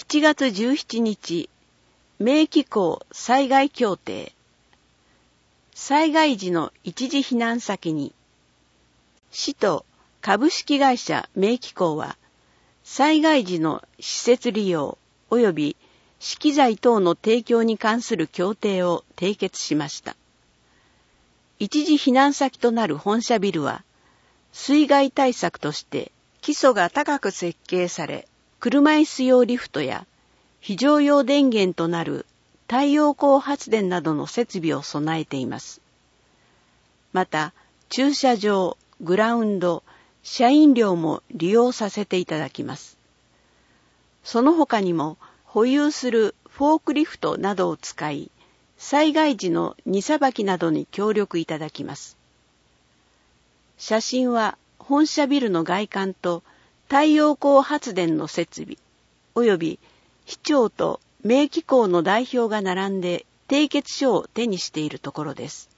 7月17日、名紀行災害協定。災害時の一時避難先に、市と株式会社名紀行は、災害時の施設利用及び資機材等の提供に関する協定を締結しました。一時避難先となる本社ビルは、水害対策として基礎が高く設計され、車椅子用リフトや非常用電源となる太陽光発電などの設備を備えています。また、駐車場、グラウンド、社員寮も利用させていただきます。その他にも保有するフォークリフトなどを使い、災害時の荷さばきなどに協力いただきます。写真は本社ビルの外観と太陽光発電の設備、および市長と名紀行の代表が並んで締結書を手にしているところです。